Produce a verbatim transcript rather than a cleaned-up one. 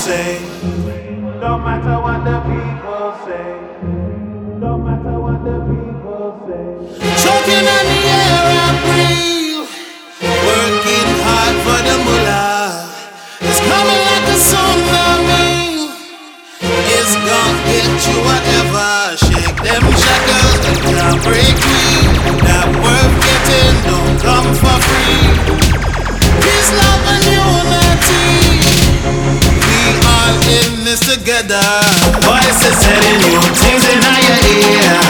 say. Don't matter what the people say. Don't matter what the people say. Choking on the air I breathe, working hard for the mullah. It's coming like a tsunami. It's gonna get you whatever. Shake them shackles, they can't break me. That worth getting don't come for free. Peace, love and unity, we all in this together. Voices telling you things in your ear.